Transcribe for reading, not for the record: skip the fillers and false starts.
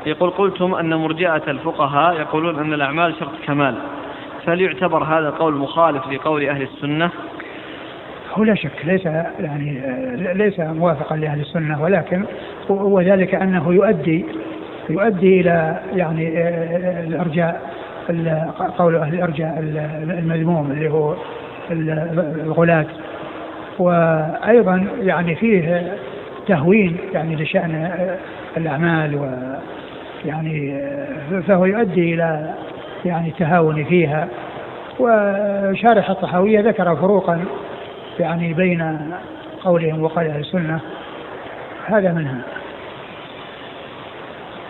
يقول قلتم أن مرجئة الفقهاء يقولون أن الأعمال شرط كمال، فهل يعتبر هذا القول مخالف لقول أهل السنة؟ هو لا شك ليس موافقا لأهل السنة، ولكن وذلك أنه يؤدي إلى يعني الإرجاء، قول أهل الإرجاء المذموم اللي هو الغلاة، وأيضا يعني فيه تهوين يعني لشأن الأعمال، ويعني فهو يؤدي إلى يعني تهاون فيها. وشارح الطحاوية ذكر فروقا يعني بين قولهم وقول أهل السنة، هذا منها.